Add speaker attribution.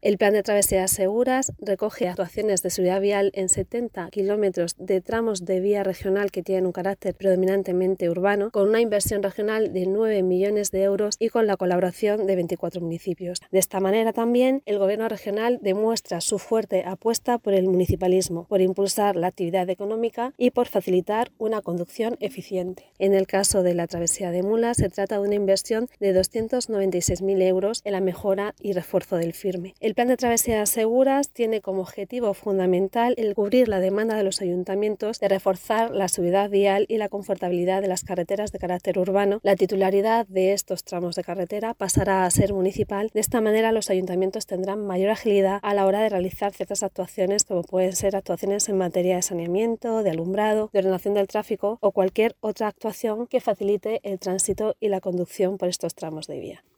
Speaker 1: El plan de travesías seguras recoge actuaciones de seguridad vial en 70 kilómetros de tramos de vía regional que tienen un carácter predominantemente urbano, con una inversión regional de 9 millones de euros y con la colaboración de 24 municipios. De esta manera también el Gobierno regional demuestra su fuerte apuesta por el municipalismo, por impulsar la actividad económica y por facilitar una conducción eficiente. En el caso de la travesía de Mulas se trata de una inversión de 296.000 euros en la mejora y refuerzo del firme. El plan de travesías seguras tiene como objetivo fundamental el cubrir la demanda de los ayuntamientos de reforzar la seguridad vial y la confortabilidad de las carreteras de carácter urbano. La titularidad de estos tramos de carretera pasará a ser municipal. De esta manera los ayuntamientos tendrán mayor agilidad a la hora de realizar ciertas actuaciones, como pueden ser actuaciones en materia de saneamiento, de alumbrado, de ordenación del tráfico o cualquier otra actuación que facilite el tránsito y la conducción por estos tramos de vía.